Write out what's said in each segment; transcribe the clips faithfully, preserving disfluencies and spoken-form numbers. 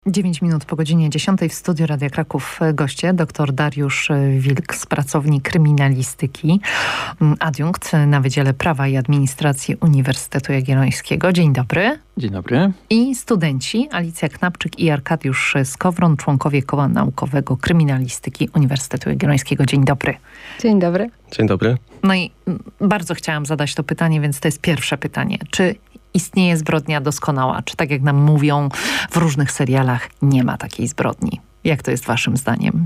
dziewięć minut po godzinie dziesiątej w studiu Radia Kraków goście dr Dariusz Wilk z pracowni kryminalistyki, adiunkt na Wydziale Prawa i Administracji Uniwersytetu Jagiellońskiego. Dzień dobry. Dzień dobry. I studenci Alicja Knapczyk i Arkadiusz Skowron, członkowie Koła Naukowego Kryminalistyki Uniwersytetu Jagiellońskiego. Dzień dobry. Dzień dobry. Dzień dobry. No i bardzo chciałam zadać to pytanie, więc to jest pierwsze pytanie. Czy istnieje zbrodnia doskonała? Czy tak jak nam mówią w różnych serialach, nie ma takiej zbrodni? Jak to jest waszym zdaniem?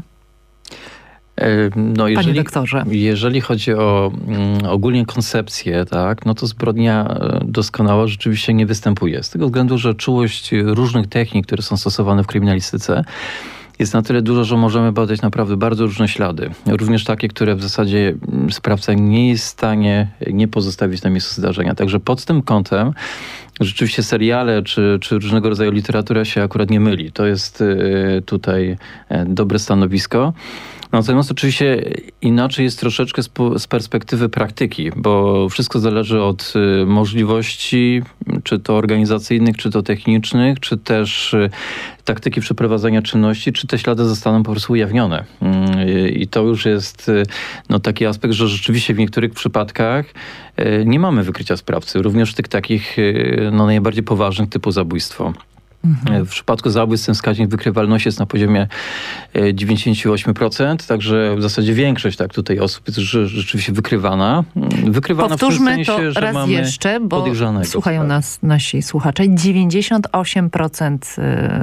No jeżeli, Panie doktorze. Jeżeli chodzi o um, ogólnie koncepcję, tak, no to zbrodnia doskonała rzeczywiście nie występuje. Z tego względu, że czułość różnych technik, które są stosowane w kryminalistyce, jest na tyle dużo, że możemy badać naprawdę bardzo różne ślady. Również takie, które w zasadzie sprawca nie jest w stanie nie pozostawić na miejscu zdarzenia. Także pod tym kątem rzeczywiście seriale czy, czy różnego rodzaju literatura się akurat nie myli. To jest y, tutaj dobre stanowisko. Natomiast oczywiście inaczej jest troszeczkę z, z perspektywy praktyki, bo wszystko zależy od y, możliwości, czy to organizacyjnych, czy to technicznych, czy też y, taktyki przeprowadzania czynności, czy te ślady zostaną po prostu ujawnione. Y, I to już jest y, no, taki aspekt, że rzeczywiście w niektórych przypadkach y, nie mamy wykrycia sprawcy, również w tych takich y, no, najbardziej poważnych typu zabójstwo. W przypadku zabójstw ten wskaźnik wykrywalności jest na poziomie dziewięćdziesiąt osiem procent, także w zasadzie większość tak tutaj osób jest rzeczywiście wykrywana. Wykrywana Powtórzmy w tym sensie, to że raz mamy jeszcze, bo słuchają tak. nas nasi słuchacze. dziewięćdziesiąt osiem procent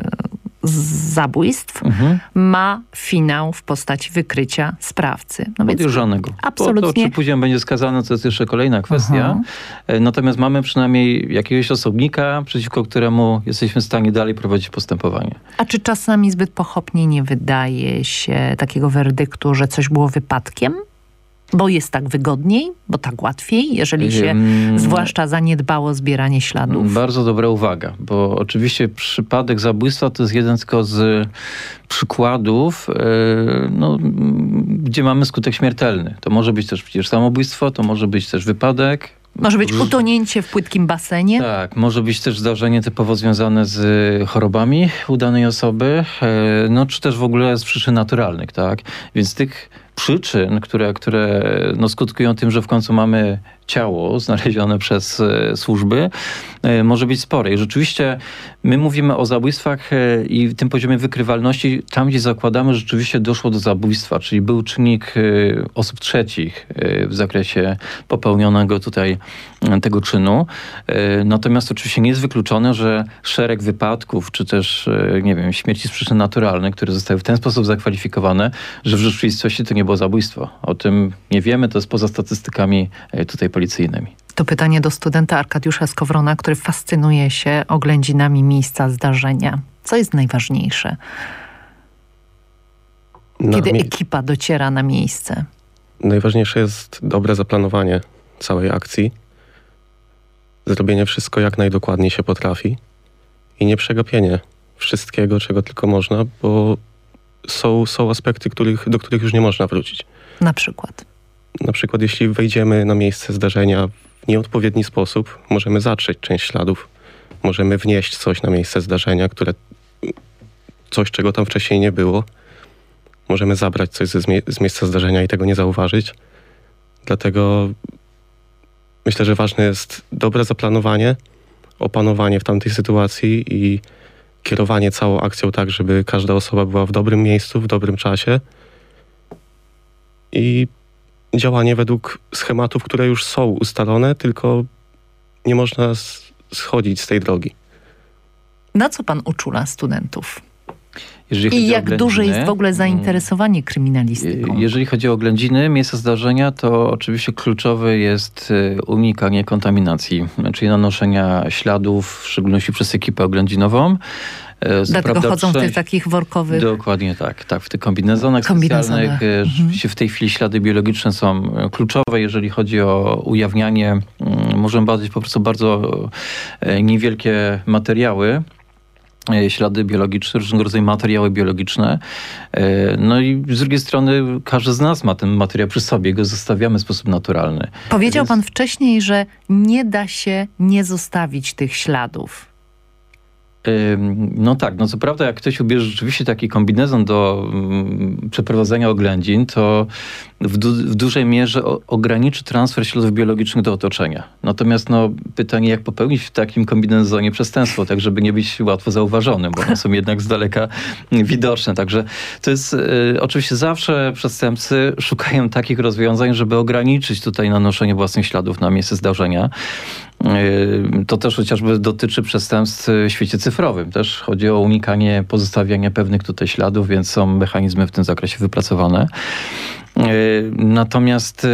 zabójstw mhm. ma finał w postaci wykrycia sprawcy. No podejrzanego. Absolutnie. To, to, czy później będzie skazany, to jest jeszcze kolejna kwestia. Aha. Natomiast mamy przynajmniej jakiegoś osobnika, przeciwko któremu jesteśmy w stanie dalej prowadzić postępowanie. A czy czasami zbyt pochopnie nie wydaje się takiego werdyktu, że coś było wypadkiem? Bo jest tak wygodniej, bo tak łatwiej, jeżeli się hmm. zwłaszcza zaniedbało zbieranie śladów. Bardzo dobra uwaga, bo oczywiście przypadek zabójstwa to jest jeden tylko z przykładów, yy, no, gdzie mamy skutek śmiertelny. To może być też przecież samobójstwo, to może być też wypadek. Może być utonięcie w płytkim basenie. Tak, może być też zdarzenie typowo związane z chorobami u danej osoby, no czy też w ogóle z przyczyn naturalnych, tak? Więc tych przyczyn, które, które no, skutkują tym, że w końcu mamy ciało znalezione przez e, służby, e, może być spore. I rzeczywiście my mówimy o zabójstwach e, i tym poziomie wykrywalności, tam gdzie zakładamy, że rzeczywiście doszło do zabójstwa, czyli był czynnik e, osób trzecich e, w zakresie popełnionego tutaj e, tego czynu. E, natomiast oczywiście nie jest wykluczone, że szereg wypadków, czy też, e, nie wiem, śmierci z przyczyn naturalnych, które zostały w ten sposób zakwalifikowane, że w rzeczywistości to nie było zabójstwo. O tym nie wiemy, to jest poza statystykami e, tutaj policyjnymi. To pytanie do studenta Arkadiusza Skowrona, który fascynuje się oględzinami miejsca zdarzenia. Co jest najważniejsze, Na kiedy mi- ekipa dociera na miejsce? Najważniejsze jest dobre zaplanowanie całej akcji. Zrobienie wszystko jak najdokładniej się potrafi i nie przegapienie wszystkiego, czego tylko można, bo są, są aspekty, których, do których już nie można wrócić. Na przykład? Na przykład jeśli wejdziemy na miejsce zdarzenia w nieodpowiedni sposób, możemy zatrzeć część śladów. Możemy wnieść coś na miejsce zdarzenia, które coś, czego tam wcześniej nie było. Możemy zabrać coś z, mie- z miejsca zdarzenia i tego nie zauważyć. Dlatego myślę, że ważne jest dobre zaplanowanie, opanowanie w tamtej sytuacji i kierowanie całą akcją tak, żeby każda osoba była w dobrym miejscu, w dobrym czasie i działanie według schematów, które już są ustalone, tylko nie można schodzić z tej drogi. Na co pan uczula studentów? Jeżeli I jak duże jest w ogóle zainteresowanie kryminalistyką? Jeżeli chodzi o oględziny, miejsca zdarzenia, to oczywiście kluczowe jest unikanie kontaminacji, czyli nanoszenia śladów, w szczególności przez ekipę oględzinową. Dlatego prawda, chodzą w tych takich workowych... Dokładnie tak, tak, w tych kombinezonach, kombinezonach. specjalnych. Rzeczywiście w tej chwili ślady biologiczne są kluczowe, jeżeli chodzi o ujawnianie. Możemy badać po prostu bardzo niewielkie materiały, ślady biologiczne, różnego rodzaju materiały biologiczne. No i z drugiej strony każdy z nas ma ten materiał przy sobie, go zostawiamy w sposób naturalny. Powiedział Więc... pan wcześniej, że nie da się nie zostawić tych śladów. No tak, no co prawda jak ktoś ubierze rzeczywiście taki kombinezon do um, przeprowadzania oględzin, to w, du w dużej mierze o, ograniczy transfer śladów biologicznych do otoczenia. Natomiast no, pytanie, jak popełnić w takim kombinezonie przestępstwo, tak żeby nie być łatwo zauważonym, bo one są jednak z daleka widoczne. Także to jest y, oczywiście zawsze przestępcy szukają takich rozwiązań, żeby ograniczyć tutaj nanoszenie własnych śladów na miejsce zdarzenia. To też chociażby dotyczy przestępstw w świecie cyfrowym. Też chodzi o unikanie pozostawiania pewnych tutaj śladów, więc są mechanizmy w tym zakresie wypracowane. Natomiast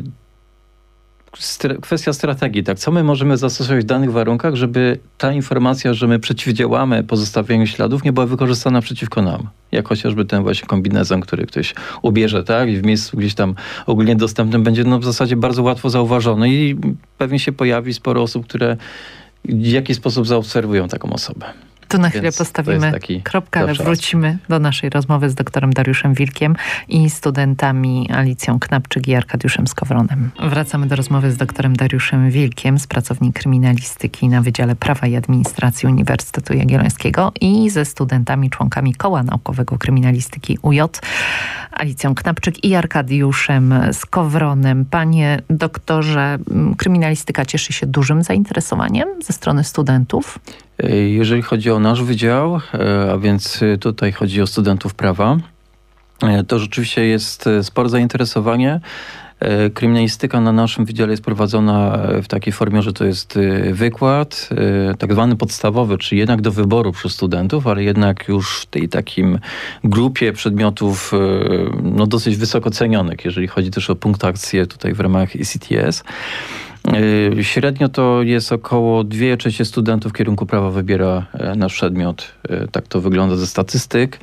kwestia strategii, tak, co my możemy zastosować w danych warunkach, żeby ta informacja, że my przeciwdziałamy pozostawianiu śladów, nie była wykorzystana przeciwko nam. Jak chociażby ten właśnie kombinezon, który ktoś ubierze, tak, i w miejscu gdzieś tam ogólnie dostępnym będzie no w zasadzie bardzo łatwo zauważony i pewnie się pojawi sporo osób, które w jakiś sposób zaobserwują taką osobę. Tu na chwilę postawimy kropkę, ale wrócimy do naszej rozmowy z doktorem Dariuszem Wilkiem i studentami Alicją Knapczyk i Arkadiuszem Skowronem. Wracamy do rozmowy z doktorem Dariuszem Wilkiem, z pracownik kryminalistyki na Wydziale Prawa i Administracji Uniwersytetu Jagiellońskiego i ze studentami, członkami Koła Naukowego Kryminalistyki U J, Alicją Knapczyk i Arkadiuszem Skowronem. Panie doktorze, kryminalistyka cieszy się dużym zainteresowaniem ze strony studentów? Jeżeli chodzi o nasz wydział, a więc tutaj chodzi o studentów prawa, to rzeczywiście jest spore zainteresowanie. Kryminalistyka na naszym wydziale jest prowadzona w takiej formie, że to jest wykład, tak zwany podstawowy, czyli jednak do wyboru przez studentów, ale jednak już w tej takim grupie przedmiotów no, dosyć wysoko cenionych, jeżeli chodzi też o punktację tutaj w ramach E C T S. Średnio to jest około dwie trzecie studentów kierunku prawa wybiera nasz przedmiot. Tak to wygląda ze statystyk.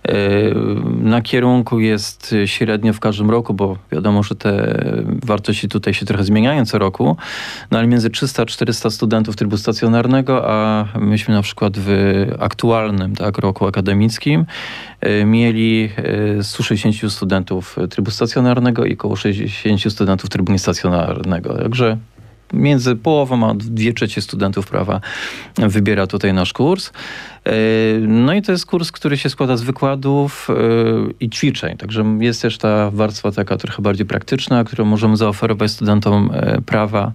Na kierunku jest średnio w każdym roku, bo wiadomo, że te wartości tutaj się trochę zmieniają co roku, no ale między trzysta a czterysta studentów trybu stacjonarnego, a myśmy na przykład w aktualnym tak, roku akademickim mieli sto sześćdziesiąt studentów trybu stacjonarnego i około sześćdziesiąt studentów trybu niestacjonarnego. Także między połową a dwie trzecie studentów prawa wybiera tutaj nasz kurs. No i to jest kurs, który się składa z wykładów i ćwiczeń. Także jest też ta warstwa taka trochę bardziej praktyczna, którą możemy zaoferować studentom prawa.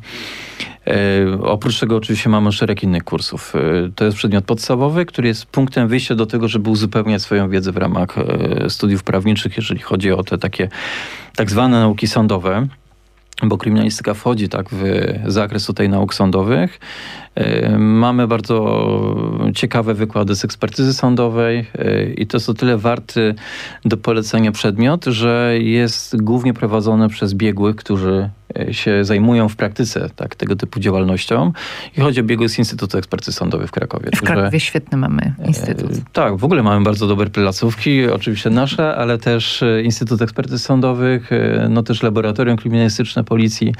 Oprócz tego oczywiście mamy szereg innych kursów. To jest przedmiot podstawowy, który jest punktem wyjścia do tego, żeby uzupełniać swoją wiedzę w ramach studiów prawniczych, jeżeli chodzi o te takie tak zwane nauki sądowe. Bo kryminalistyka wchodzi tak w zakres tutaj nauk sądowych. Mamy bardzo ciekawe wykłady z ekspertyzy sądowej i to jest o tyle warty do polecenia przedmiot, że jest głównie prowadzony przez biegłych, którzy się zajmują w praktyce tak, tego typu działalnością. I chodzi o biegłych z Instytutu Ekspertyzy Sądowej w Krakowie. W Krakowie świetny mamy instytut. Tak, w ogóle mamy bardzo dobre placówki, oczywiście nasze, ale też Instytut Ekspertyzy Sądowych, no też Laboratorium Kryminalistyczne Policji.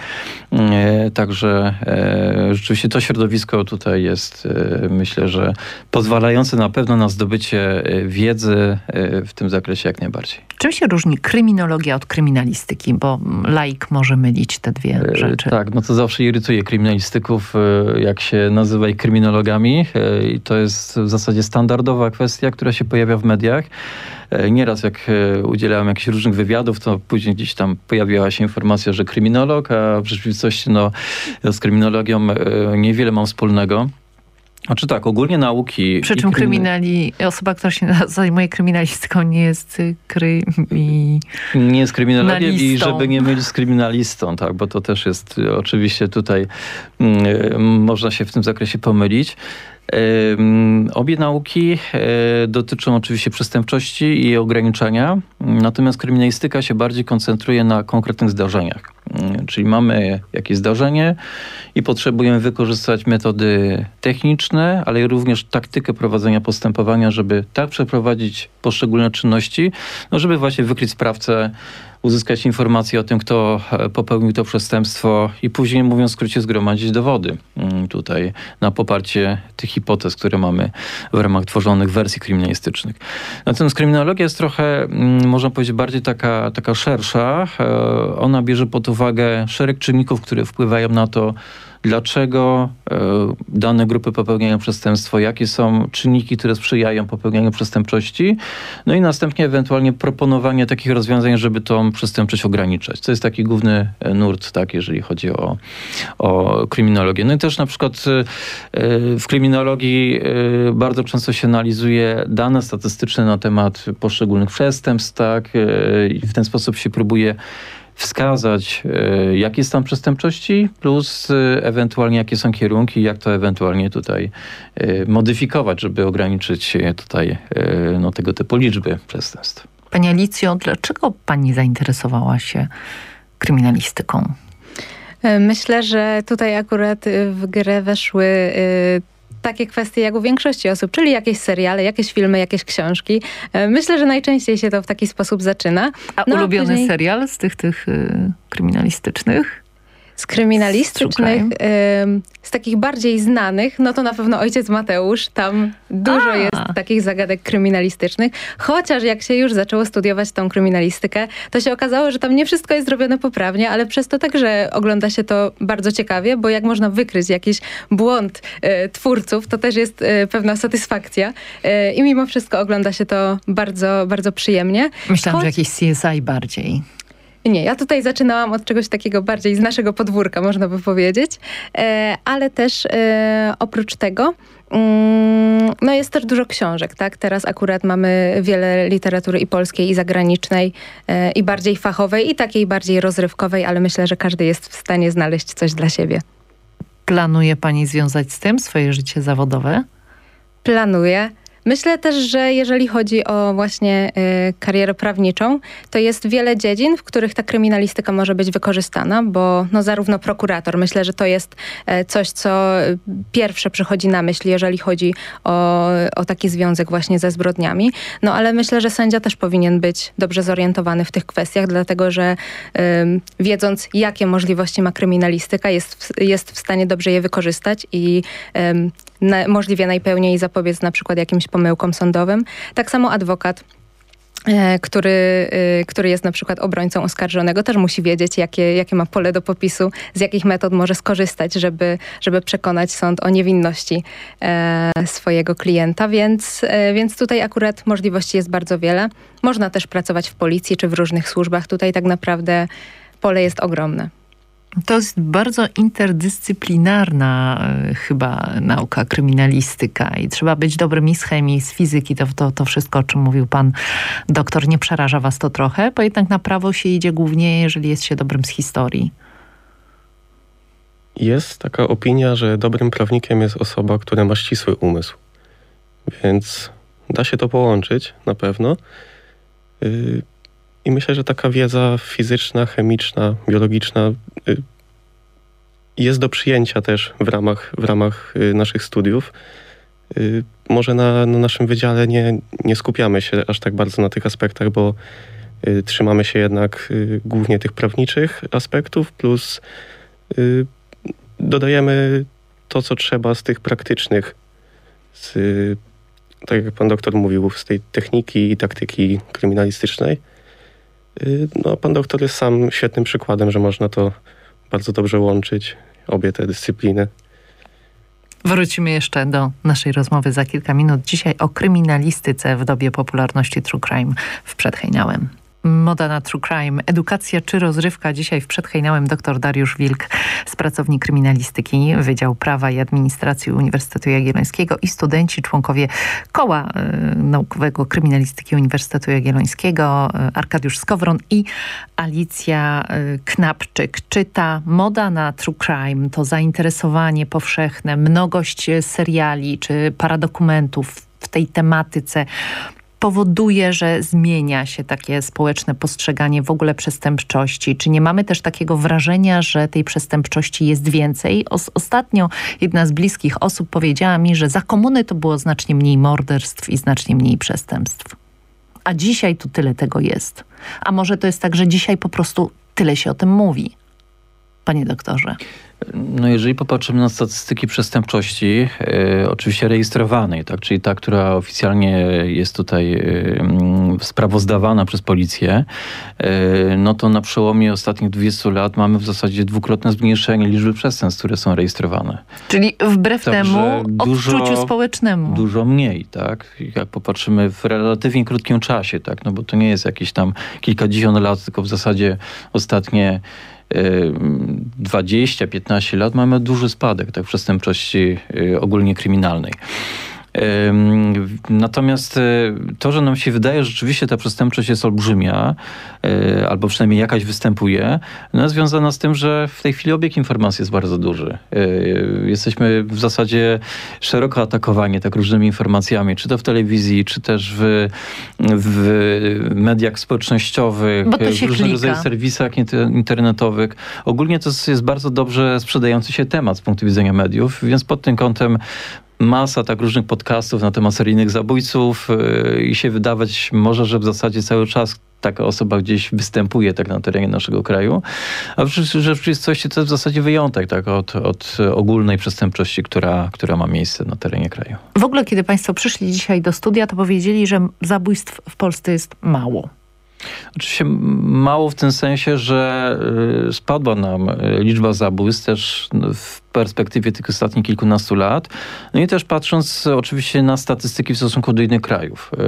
Także rzeczywiście to środowisko tutaj jest, myślę, że pozwalające na pewno na zdobycie wiedzy w tym zakresie jak najbardziej. Czym się różni kryminologia od kryminalistyki? Bo laik może mylić te dwie rzeczy. Tak, no to zawsze irytuje kryminalistyków, jak się nazywa ich kryminologami. I to jest w zasadzie standardowa kwestia, która się pojawia w mediach. Nieraz jak udzielałem jakichś różnych wywiadów, to później gdzieś tam pojawiała się informacja, że kryminolog, a w rzeczywistości no, z kryminologią niewiele mam wspólnego. Znaczy tak, ogólnie nauki... Przy czym kryminali... osoba, która się zajmuje kryminalistyką nie jest krymi... Nie jest kryminologiem i żeby nie mylić z kryminalistą, tak, bo to też jest oczywiście tutaj mm, można się w tym zakresie pomylić. Obie nauki dotyczą oczywiście przestępczości i ograniczenia, natomiast kryminalistyka się bardziej koncentruje na konkretnych zdarzeniach. Czyli mamy jakieś zdarzenie i potrzebujemy wykorzystać metody techniczne, ale również taktykę prowadzenia postępowania, żeby tak przeprowadzić poszczególne czynności, no żeby właśnie wykryć sprawcę, uzyskać informacje o tym, kto popełnił to przestępstwo i później, mówiąc w skrócie, zgromadzić dowody tutaj na poparcie tych hipotez, które mamy w ramach tworzonych wersji kryminalistycznych. Natomiast kryminologia jest trochę, można powiedzieć, bardziej taka, taka szersza. Ona bierze pod uwagę szereg czynników, które wpływają na to, dlaczego e, dane grupy popełniają przestępstwo, jakie są czynniki, które sprzyjają popełnianiu przestępczości, no i następnie ewentualnie proponowanie takich rozwiązań, żeby tą przestępczość ograniczać. To jest taki główny nurt, tak, jeżeli chodzi o, o kryminologię. No i też na przykład e, w kryminologii e, bardzo często się analizuje dane statystyczne na temat poszczególnych przestępstw, tak, e, i w ten sposób się próbuje wskazać, e, jaki jest stan przestępczości, plus e, ewentualnie jakie są kierunki, jak to ewentualnie tutaj e, modyfikować, żeby ograniczyć e, tutaj e, no, tego typu liczby przestępstw. Pani Alicjo, dlaczego pani zainteresowała się kryminalistyką? Myślę, że tutaj akurat w grę weszły y, takie kwestie jak u większości osób, czyli jakieś seriale, jakieś filmy, jakieś książki. Myślę, że najczęściej się to w taki sposób zaczyna. A no, ulubiony a później... serial z tych, tych y, kryminalistycznych? Z kryminalistycznych, y, z takich bardziej znanych, no to na pewno Ojciec Mateusz. Tam dużo A. jest takich zagadek kryminalistycznych. Chociaż jak się już zaczęło studiować tą kryminalistykę, to się okazało, że tam nie wszystko jest zrobione poprawnie, ale przez to także ogląda się to bardzo ciekawie, bo jak można wykryć jakiś błąd y, twórców, to też jest y, pewna satysfakcja. Y, I mimo wszystko ogląda się to bardzo, bardzo przyjemnie. Myślałam, Choć... że jakiś C S I bardziej. Nie, ja tutaj zaczynałam od czegoś takiego bardziej z naszego podwórka, można by powiedzieć, e, ale też e, oprócz tego mm, no jest też dużo książek, tak? Teraz akurat mamy wiele literatury i polskiej, i zagranicznej, e, i bardziej fachowej, i takiej bardziej rozrywkowej, ale myślę, że każdy jest w stanie znaleźć coś dla siebie. Planuje pani związać z tym swoje życie zawodowe? Planuję. Myślę też, że jeżeli chodzi o właśnie y, karierę prawniczą, to jest wiele dziedzin, w których ta kryminalistyka może być wykorzystana, bo no, zarówno prokurator, myślę, że to jest y, coś, co pierwsze przychodzi na myśl, jeżeli chodzi o, o taki związek właśnie ze zbrodniami. No ale myślę, że sędzia też powinien być dobrze zorientowany w tych kwestiach, dlatego że y, wiedząc, jakie możliwości ma kryminalistyka, jest w, jest w stanie dobrze je wykorzystać i y, na, możliwie najpełniej zapobiec na przykład jakimś pomyłkom sądowym. Tak samo adwokat, e, który, e, który jest na przykład obrońcą oskarżonego, też musi wiedzieć, jakie, jakie ma pole do popisu, z jakich metod może skorzystać, żeby, żeby przekonać sąd o niewinności e, swojego klienta, więc, e, więc tutaj akurat możliwości jest bardzo wiele. Można też pracować w policji czy w różnych służbach. Tutaj tak naprawdę pole jest ogromne. To jest bardzo interdyscyplinarna y, chyba nauka, kryminalistyka i trzeba być dobrym i z chemii, i z fizyki. To, to, to wszystko, o czym mówił pan doktor, nie przeraża was to trochę? Bo jednak na prawo się idzie głównie, jeżeli jest się dobrym z historii. Jest taka opinia, że dobrym prawnikiem jest osoba, która ma ścisły umysł. Więc da się to połączyć na pewno. Yy, I myślę, że taka wiedza fizyczna, chemiczna, biologiczna yy, jest do przyjęcia też w ramach, w ramach yy, naszych studiów. Yy, może na, na naszym wydziale nie, nie skupiamy się aż tak bardzo na tych aspektach, bo yy, trzymamy się jednak yy, głównie tych prawniczych aspektów, plus yy, dodajemy to, co trzeba z tych praktycznych, z, yy, tak jak pan doktor mówił, z tej techniki i taktyki kryminalistycznej. No, pan doktor jest sam świetnym przykładem, że można to bardzo dobrze łączyć, obie te dyscypliny. Wrócimy jeszcze do naszej rozmowy za kilka minut. Dzisiaj o kryminalistyce w dobie popularności True Crime w Przedhejnałem. Moda na True Crime, edukacja czy rozrywka? Dzisiaj w Przedhejnałem dr Dariusz Wilk, pracownik kryminalistyki, Wydział Prawa i Administracji Uniwersytetu Jagiellońskiego i studenci, członkowie Koła y, Naukowego Kryminalistyki Uniwersytetu Jagiellońskiego, y, Arkadiusz Skowron i Alicja y, Knapczyk. Czy ta moda na True Crime, to zainteresowanie powszechne, mnogość seriali czy paradokumentów w tej tematyce powoduje, że zmienia się takie społeczne postrzeganie w ogóle przestępczości? Czy nie mamy też takiego wrażenia, że tej przestępczości jest więcej? Os- ostatnio jedna z bliskich osób powiedziała mi, że za komuny to było znacznie mniej morderstw i znacznie mniej przestępstw. A dzisiaj tu tyle tego jest. A może to jest tak, że dzisiaj po prostu tyle się o tym mówi? Panie doktorze. No jeżeli popatrzymy na statystyki przestępczości, e, oczywiście rejestrowanej, tak, czyli ta, która oficjalnie jest tutaj sprawozdawana przez policję, no to na przełomie ostatnich dwudziestu lat mamy w zasadzie dwukrotne zmniejszenie liczby przestępstw, które są rejestrowane. Czyli wbrew Także temu dużo, odczuciu społecznemu. Dużo mniej, tak? Jak popatrzymy w relatywnie krótkim czasie, tak? No bo to nie jest jakieś tam kilkadziesiąt lat, tylko w zasadzie ostatnie dwadzieścia piętnaście lat mamy duży spadek, tak, w przestępczości ogólnie kryminalnej. Natomiast to, że nam się wydaje, że rzeczywiście ta przestępczość jest olbrzymia, albo przynajmniej jakaś występuje, no jest związana z tym, że w tej chwili obieg informacji jest bardzo duży. Jesteśmy w zasadzie szeroko atakowani tak różnymi informacjami, czy to w telewizji, czy też w, w mediach społecznościowych, Bo to się w różnego klika. rodzaju serwisach internetowych. Ogólnie to jest bardzo dobrze sprzedający się temat z punktu widzenia mediów, więc pod tym kątem masa tak różnych podcastów na temat seryjnych zabójców yy, i się wydawać może, że w zasadzie cały czas taka osoba gdzieś występuje tak na terenie naszego kraju, a w rzeczywistości to jest w zasadzie wyjątek tak, od, od ogólnej przestępczości, która, która ma miejsce na terenie kraju. W ogóle, kiedy państwo przyszli dzisiaj do studia, to powiedzieli, że zabójstw w Polsce jest mało. Oczywiście mało w tym sensie, że y, spadła nam liczba zabójstw też w perspektywie tych ostatnich kilkunastu lat. No i też patrząc oczywiście na statystyki w stosunku do innych krajów. Y,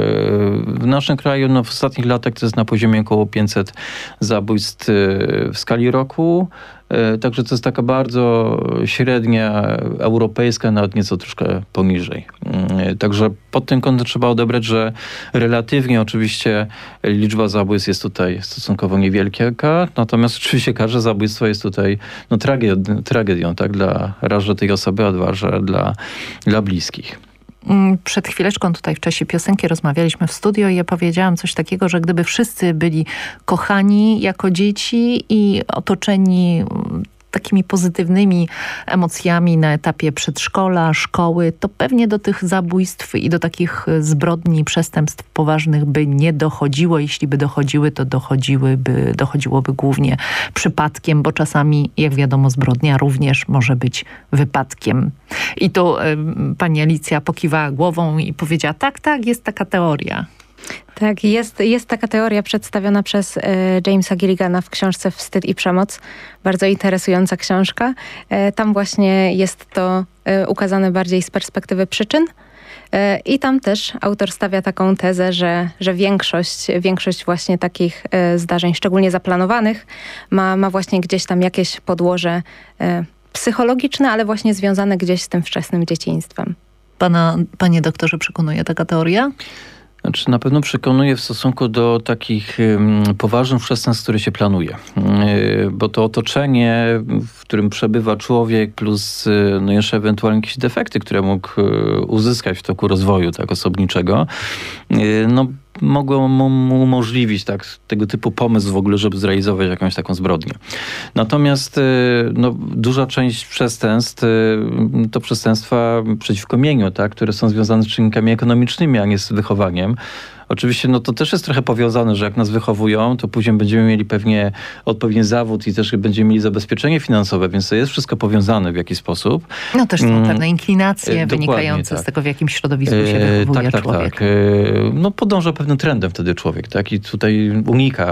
w naszym kraju no, w ostatnich latach to jest na poziomie około pięćset zabójstw y, w skali roku. Także to jest taka bardzo średnia europejska, nawet nieco troszkę poniżej. Także pod tym kątem trzeba odebrać, że relatywnie oczywiście liczba zabójstw jest tutaj stosunkowo niewielka, natomiast oczywiście każde zabójstwo jest tutaj no, tragedią, tragedią tak, dla raz, że tej osoby, a dwa, że dla, dla bliskich. Przed chwileczką tutaj w czasie piosenki rozmawialiśmy w studio i ja powiedziałam coś takiego, że gdyby wszyscy byli kochani jako dzieci i otoczeni takimi pozytywnymi emocjami na etapie przedszkola, szkoły, to pewnie do tych zabójstw i do takich zbrodni, przestępstw poważnych by nie dochodziło. Jeśli by dochodziły, to dochodziłyby, dochodziłoby głównie przypadkiem, bo czasami, jak wiadomo, zbrodnia również może być wypadkiem. I tu y, pani Alicja pokiwała głową i powiedziała, tak, tak, jest taka teoria. Tak, jest, jest taka teoria przedstawiona przez e, Jamesa Gilligana w książce Wstyd i przemoc. Bardzo interesująca książka. E, tam właśnie jest to e, ukazane bardziej z perspektywy przyczyn. E, I tam też autor stawia taką tezę, że, że większość, większość właśnie takich e, zdarzeń, szczególnie zaplanowanych, ma, ma właśnie gdzieś tam jakieś podłoże e, psychologiczne, ale właśnie związane gdzieś z tym wczesnym dzieciństwem. Pana, panie doktorze, przekonuje taka teoria? Znaczy, na pewno przekonuje w stosunku do takich um, poważnych przestępstw, które się planuje. Yy, bo to otoczenie, w którym przebywa człowiek, plus yy, no jeszcze ewentualnie jakieś defekty, które mógł yy, uzyskać w toku rozwoju tak osobniczego, yy, no mogło mu umożliwić tak, tego typu pomysł w ogóle, żeby zrealizować jakąś taką zbrodnię. Natomiast no, duża część przestępstw to przestępstwa przeciwko mieniu, tak, które są związane z czynnikami ekonomicznymi, a nie z wychowaniem. Oczywiście no to też jest trochę powiązane, że jak nas wychowują, to później będziemy mieli pewnie odpowiedni zawód i też będziemy mieli zabezpieczenie finansowe, więc to jest wszystko powiązane w jakiś sposób. No też są pewne inklinacje e, wynikające tak. z tego, w jakim środowisku się wychowuje e, tak, tak, człowiek. Tak. E, no podąża pewnym trendem wtedy człowiek, tak? I tutaj unika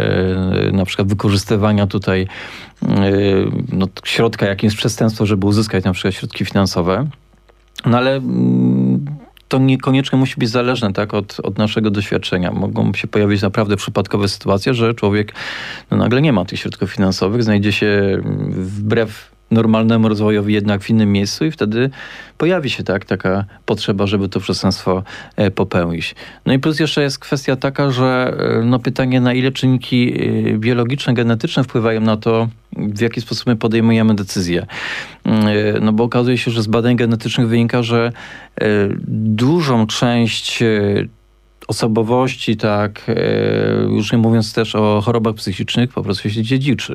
e, na przykład wykorzystywania tutaj e, no, środka, jakim jest przestępstwo, żeby uzyskać na przykład środki finansowe. No ale mm, to niekoniecznie musi być zależne tak, od, od naszego doświadczenia. Mogą się pojawić naprawdę przypadkowe sytuacje, że człowiek no, nagle nie ma tych środków finansowych, znajdzie się wbrew normalnemu rozwojowi jednak w innym miejscu i wtedy pojawi się tak, taka potrzeba, żeby to przestępstwo e, popełnić. No i plus jeszcze jest kwestia taka, że e, no pytanie, na ile czynniki e, biologiczne, genetyczne wpływają na to, w jaki sposób my podejmujemy decyzje. E, no bo okazuje się, że z badań genetycznych wynika, że e, dużą część e, osobowości, tak, e, już nie mówiąc też o chorobach psychicznych, po prostu się dziedziczy.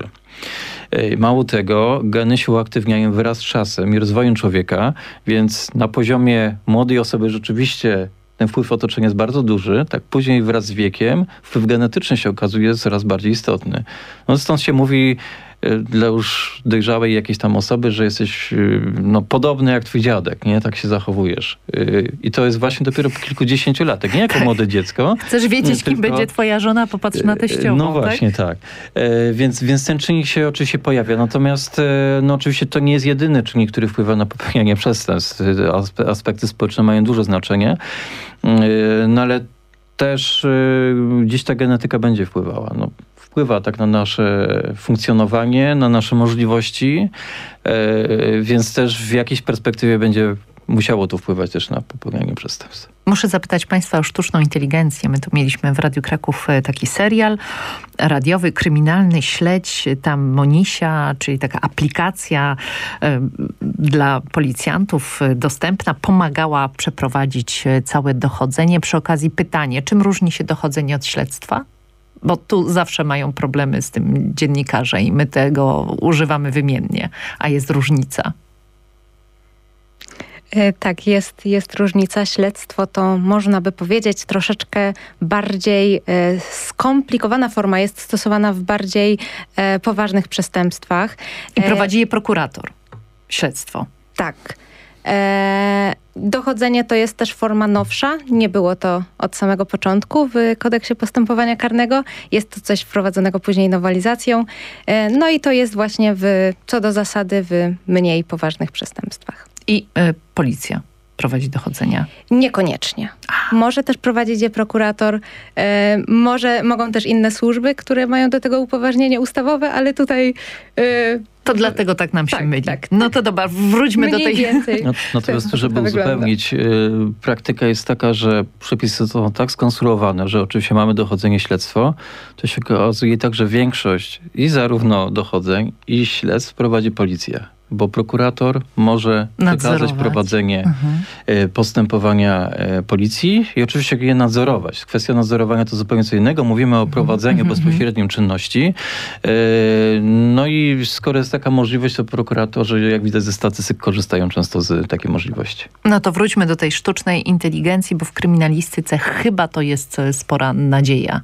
Mało tego, geny się uaktywniają wraz z czasem i rozwojem człowieka, więc na poziomie młodej osoby rzeczywiście ten wpływ otoczenia jest bardzo duży, tak później wraz z wiekiem wpływ genetyczny się okazuje coraz bardziej istotny. No stąd się mówi dla już dojrzałej jakiejś tam osoby, że jesteś no, podobny jak twój dziadek, nie? Tak się zachowujesz. I to jest właśnie dopiero po kilkudziesięciu latach, nie jako tak. młode dziecko. Chcesz wiedzieć, kim tylko... będzie twoja żona, popatrz na teściową. No właśnie, tak. tak. Więc, więc ten czynnik się oczywiście pojawia. Natomiast no, oczywiście to nie jest jedyny czynnik, który wpływa na popełnianie przestępstw. Aspekty społeczne mają duże znaczenie. No ale też gdzieś ta genetyka będzie wpływała. No, wpływa tak na nasze funkcjonowanie, na nasze możliwości, więc też w jakiejś perspektywie będzie musiało to wpływać też na popełnianie przestępstw. Muszę zapytać Państwa o sztuczną inteligencję. My tu mieliśmy w Radiu Kraków taki serial radiowy, kryminalny, Śledź, tam Monisia, czyli taka aplikacja y, dla policjantów y, dostępna, pomagała przeprowadzić całe dochodzenie. Przy okazji pytanie, czym różni się dochodzenie od śledztwa? Bo tu zawsze mają problemy z tym dziennikarze i my tego używamy wymiennie, a jest różnica. Tak, jest, jest różnica. Śledztwo to, można by powiedzieć, troszeczkę bardziej e, skomplikowana forma. Jest stosowana w bardziej e, poważnych przestępstwach. I prowadzi je prokurator. Śledztwo. Tak. E, dochodzenie to jest też forma nowsza. Nie było to od samego początku w kodeksie postępowania karnego. Jest to coś wprowadzonego później nowelizacją. E, no i to jest właśnie w, co do zasady w mniej poważnych przestępstwach. I y, policja prowadzi dochodzenia? Niekoniecznie. A. Może też prowadzić je prokurator, e, może mogą też inne służby, które mają do tego upoważnienie ustawowe, ale tutaj... E, to dlatego tak nam się tak, myli. Tak. No to dobra, wróćmy Mniej do tej... Więcej. No, natomiast to, żeby uzupełnić, y, praktyka jest taka, że przepisy są tak skonstruowane, że oczywiście mamy dochodzenie, śledztwo, to się okazuje tak, że większość i zarówno dochodzeń, i śledztw prowadzi policja. Bo prokurator może wykazać prowadzenie mhm. postępowania policji i oczywiście je nadzorować. Kwestia nadzorowania to zupełnie co innego. Mówimy o prowadzeniu mhm. bezpośrednim czynności. No i skoro jest taka możliwość, to prokuratorzy, jak widać ze statystyk, korzystają często z takiej możliwości. No to wróćmy do tej sztucznej inteligencji, bo w kryminalistyce chyba to jest spora nadzieja.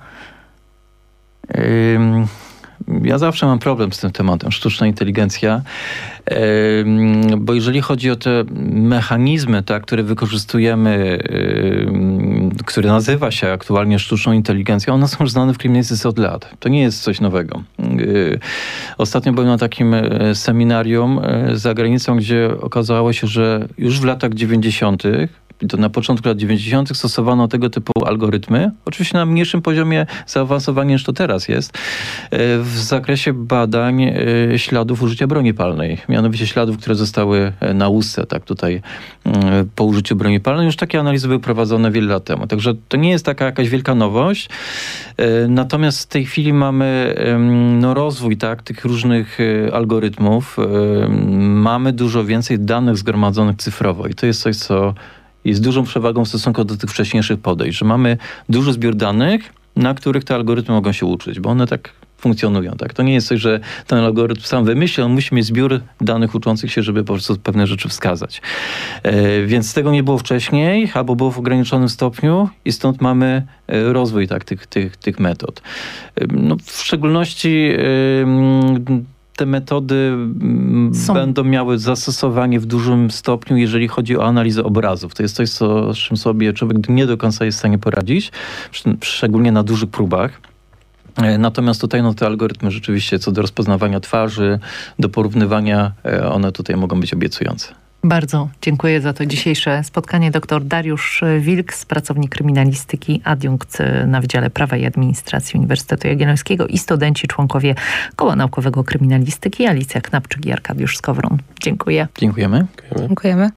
Ym... Ja zawsze mam problem z tym tematem, sztuczna inteligencja, bo jeżeli chodzi o te mechanizmy, tak, które wykorzystujemy, które nazywa się aktualnie sztuczną inteligencją, one są już znane w kryminalistyce od lat. To nie jest coś nowego. Ostatnio byłem na takim seminarium za granicą, gdzie okazało się, że już w latach dziewięćdziesiątych to na początku lat dziewięćdziesiątych stosowano tego typu algorytmy, oczywiście na mniejszym poziomie zaawansowania niż to teraz jest, w zakresie badań śladów użycia broni palnej. Mianowicie śladów, które zostały na łusce, tak tutaj po użyciu broni palnej. Już takie analizy były prowadzone wiele lat temu. Także to nie jest taka jakaś wielka nowość. Natomiast w tej chwili mamy no, rozwój tak, tych różnych algorytmów. Mamy dużo więcej danych zgromadzonych cyfrowo i to jest coś, co jest dużą przewagą w stosunku do tych wcześniejszych podejść, że mamy duży zbiór danych, na których te algorytmy mogą się uczyć, bo one tak funkcjonują. Tak? To nie jest coś, że ten algorytm sam wymyśli, on musi mieć zbiór danych uczących się, żeby po prostu pewne rzeczy wskazać. E, więc tego nie było wcześniej, albo było w ograniczonym stopniu i stąd mamy rozwój tak, tych, tych, tych metod. E, no, w szczególności e, te metody Są. będą miały zastosowanie w dużym stopniu, jeżeli chodzi o analizę obrazów. To jest coś, co, z czym sobie człowiek nie do końca jest w stanie poradzić, szczególnie na dużych próbach. Natomiast tutaj no, te algorytmy rzeczywiście co do rozpoznawania twarzy, do porównywania, one tutaj mogą być obiecujące. Bardzo dziękuję za to dzisiejsze spotkanie. Doktor Dariusz Wilks, pracownik kryminalistyki, adiunkt na Wydziale Prawa i Administracji Uniwersytetu Jagiellońskiego i studenci, członkowie Koła Naukowego Kryminalistyki, Alicja Knapczyk i Arkadiusz Skowron. Dziękuję. Dziękujemy. Dziękujemy.